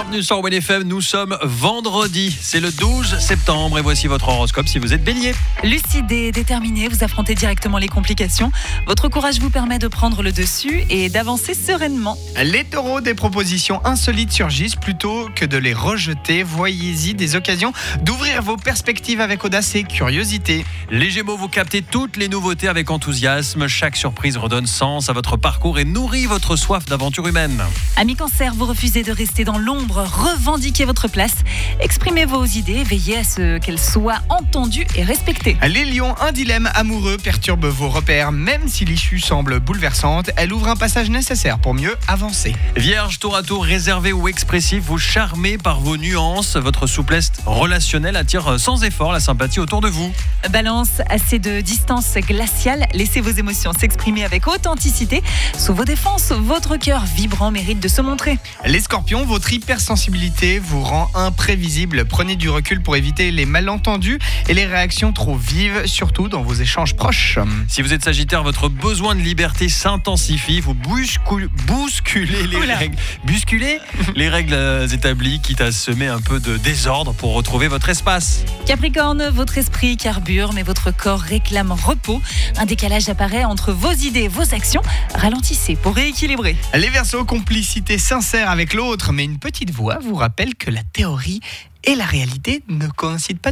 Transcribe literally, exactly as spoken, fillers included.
bienvenue sur One F M, nous sommes vendredi, c'est le douze septembre et voici votre horoscope si vous êtes bélier. Lucide et déterminé, vous affrontez directement les complications. Votre courage vous permet de prendre le dessus et d'avancer sereinement. Les taureaux, des propositions insolites surgissent plutôt que de les rejeter. Voyez-y des occasions d'ouvrir vos perspectives avec audace et curiosité. Les gémeaux, vous captez toutes les nouveautés avec enthousiasme. Chaque surprise redonne sens à votre parcours et nourrit votre soif d'aventure humaine. Amis cancer, vous refusez de rester dans l'ombre, revendiquez votre place. Exprimez vos idées, veillez à ce qu'elles soient entendues et respectées. Les lions, un dilemme amoureux perturbe vos repères. Même si l'issue semble bouleversante, elle ouvre un passage nécessaire pour mieux avancer. Vierge, tour à tour, réservé ou expressif, vous charmez par vos nuances. Votre souplesse relationnelle attire sans effort la sympathie autour de vous. Balance, assez de distance glaciale, laissez vos émotions s'exprimer avec authenticité. Sous vos défenses, votre cœur vibrant mérite de se montrer. Les scorpions, votre hypersensibilité vous rend imprévisible. Prenez du recul pour éviter les malentendus et les réactions trop vives, surtout dans vos échanges proches. Si vous êtes sagittaire, votre besoin de liberté s'intensifie. Vous bouscul- bousculez les Oula. règles, bousculez les règles établies, quitte à semer un peu de désordre pour retrouver votre espace. Capricorne, votre esprit carbure, mais votre corps réclame repos. Un décalage apparaît entre vos idées et vos actions. Ralentissez pour rééquilibrer. Les Verseaux, complicité sincère avec l'autre, mais une petite voix vous rappelle que la théorie et la réalité ne coïncident pas.